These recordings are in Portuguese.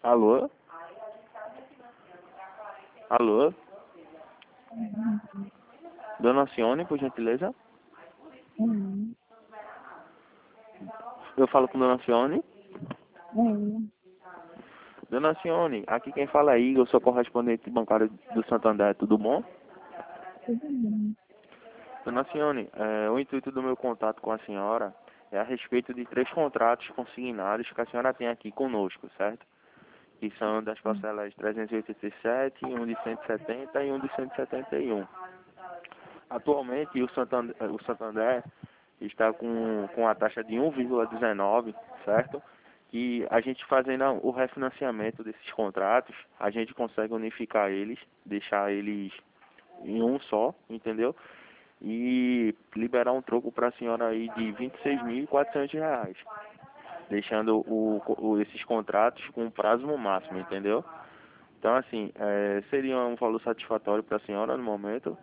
Alô? Alô? Dona Alcione, por gentileza? Uhum. Eu falo com Dona Alcione. Uhum. Dona Alcione, aqui quem fala é Igor, eu sou correspondente bancário do Santander, tudo bom? Tudo bem. Dona Alcione, o intuito do meu contato com a senhora é a respeito de 3 contratos consignados que a senhora tem aqui conosco, certo? Que são das parcelas 387, um de 170 e um de 171. Atualmente o Santander está com a taxa de 1,19, certo? Que a gente fazendo o refinanciamento desses contratos, a gente consegue unificar eles, deixar eles em um só, entendeu? E liberar um troco para a senhora aí de R$ 26.400, deixando esses contratos com um prazo no máximo, entendeu? Então, assim, seria um valor satisfatório para a senhora no momento?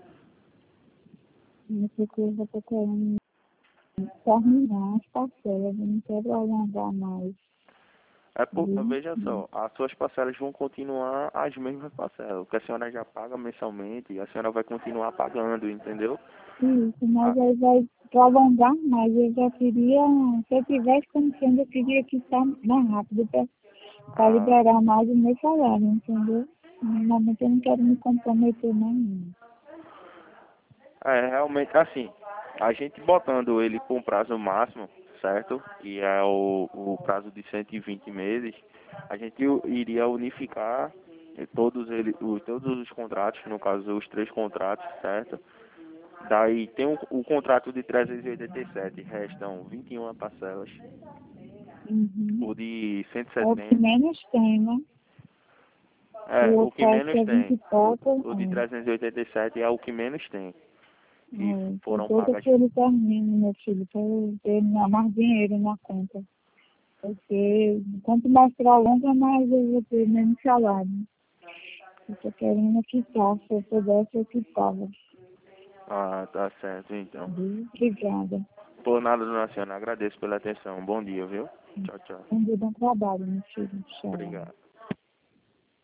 Essa coisa eu tô querendo terminar as parcelas, eu não quero alongar mais. Viu? Veja só, as suas parcelas vão continuar as mesmas parcelas. O que a senhora já paga mensalmente, a senhora vai continuar pagando, entendeu? Isso, Ah, mas aí vai prolongar mais. Eu já queria, se eu tivesse condições, eu queria quitar mais rápido para ah, liberar mais o meu salário, entendeu? No momento eu não quero me comprometer mais não. realmente, assim, a gente botando ele com prazo máximo, certo? Que é o prazo de 120 meses, a gente iria unificar todos os contratos, no caso os 3 contratos, certo? Daí tem o contrato de 387, restam 21 parcelas. Uhum. O de É o que 170, menos tem, né? O o que oferta menos é 20 tem. e pouco. O de 387 é o que menos tem. Que Eu foram tô pagas. que ele termine, meu filho, para eu ter mais dinheiro na conta. Porque quanto mais prolonga, mais eu vou ter menos salário. Eu tô querendo quitar, se eu pudesse, eu quitava. Ah, tá certo, então. Viu? Obrigada. Por nada, dona Ciana, agradeço pela atenção. Bom dia, viu? Tchau, tchau. Um bom trabalho, meu filho. Tchau. Obrigado.